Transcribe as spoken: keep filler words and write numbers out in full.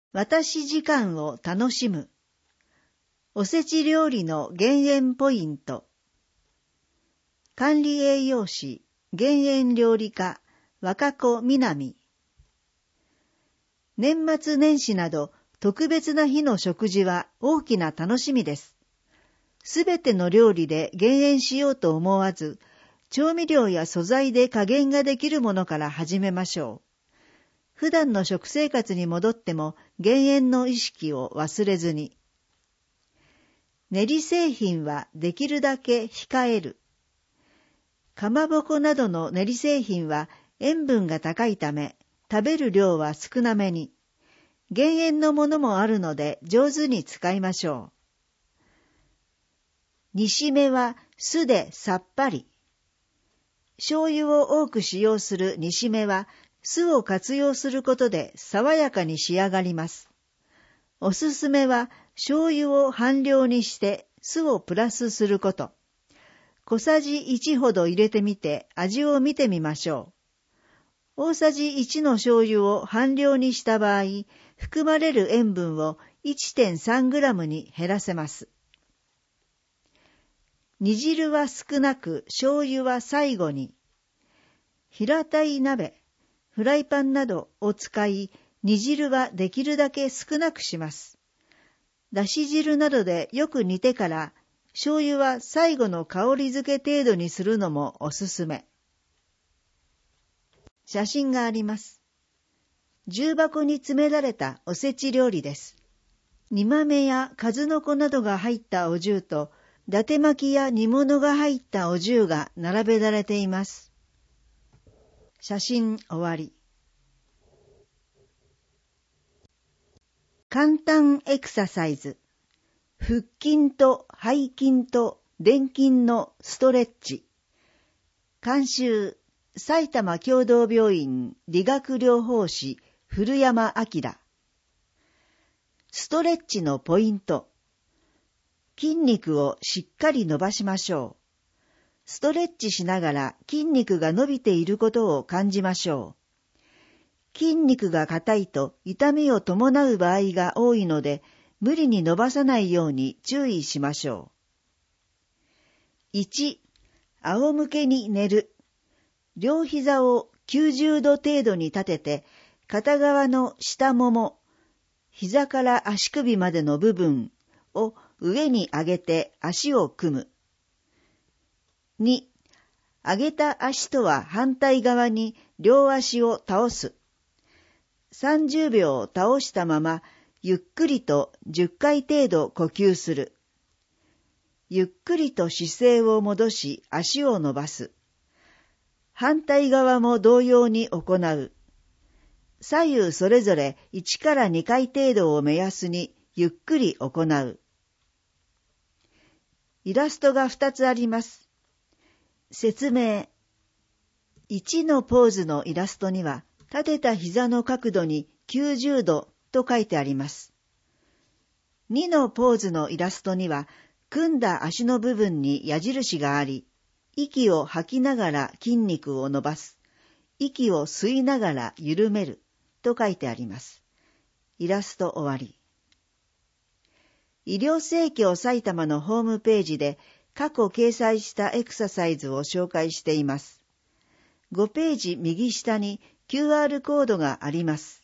私時間を楽しむ。おせち料理の減塩ポイント。管理栄養士、減塩料理家、若子みなみ。年末年始など特別な日の食事は大きな楽しみです。すべての料理で減塩しようと思わず、調味料や素材で加減ができるものから始めましょう。普段の食生活に戻っても減塩の意識を忘れずに。練り製品はできるだけ控える。かまぼこなどの練り製品は塩分が高いため、食べる量は少なめに。減塩のものもあるので上手に使いましょう。煮しめは酢でさっぱり。醤油を多く使用する煮しめは酢を活用することで爽やかに仕上がります。おすすめは醤油を半量にして酢をプラスすること。小さじいちほど入れてみて味を見てみましょう。大さじいちの醤油を半量にした場合、含まれる塩分を いってんさんグラム に減らせます。煮汁は少なく、醤油は最後に。平たい鍋、フライパンなどを使い、煮汁はできるだけ少なくします。だし汁などでよく煮てから、醤油は最後の香り付け程度にするのもおすすめ。写真があります。重箱に詰められたおせち料理です。煮豆や数の子などが入ったお重と、伊達巻きや煮物が入ったお重が並べられています。写真終わり。簡単エクササイズ。腹筋と背筋と臀筋のストレッチ。監修、埼玉協同病院理学療法士古山明。ストレッチのポイント。筋肉をしっかり伸ばしましょう。ストレッチしながら筋肉が伸びていることを感じましょう。筋肉が硬いと痛みを伴う場合が多いので、無理に伸ばさないように注意しましょう。いち、仰向けに寝る。両膝をきゅうじゅうど程度に立てて、片側の下もも、膝から足首までの部分を上に上げて足を組む。に、上げた足とは反対側に両足を倒す。さんじゅうびょう倒したまま、ゆっくりとじゅっかい程度呼吸する。ゆっくりと姿勢を戻し足を伸ばす。反対側も同様に行う。左右それぞれいちからにかい程度を目安にゆっくり行う。イラストがふたつあります。説明。いちのポーズのイラストには、立てた膝の角度にきゅうじゅうどと書いてあります。にのポーズのイラストには、組んだ足の部分に矢印があり、息を吐きながら筋肉を伸ばす、息を吸いながら緩めると書いてあります。イラスト終わり。医療生協埼玉のホームページで過去掲載したエクササイズを紹介しています。ごページ右下に キューアール コードがあります。